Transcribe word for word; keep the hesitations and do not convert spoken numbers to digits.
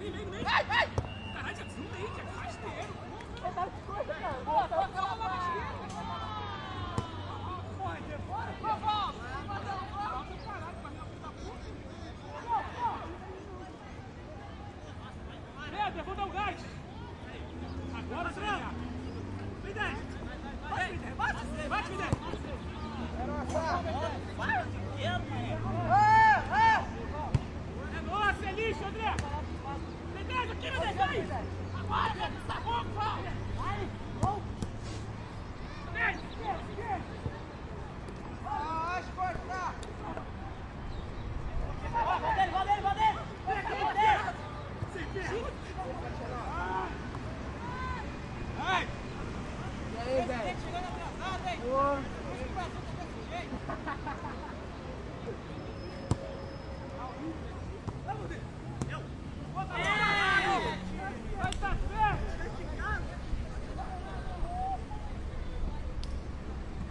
Vem, vem, vem! Vai, vai! Caralho, já desnuda aí, Jack. Rasteiro. Pô, tá de coisa, cara. Pô, tá de coisa, cara. Porra, de fora? Pô, volta! Volta, volta! Caralho, vai na puta puta. Pô, pô! Pedro, vou dar o gás! Agora, André! Vem, dez! Bate, vem, dez! Bate, bate, vem, dez! Vai, é nossa, é lixo, André! Vem, dez, aqui, vem, dez! Agora,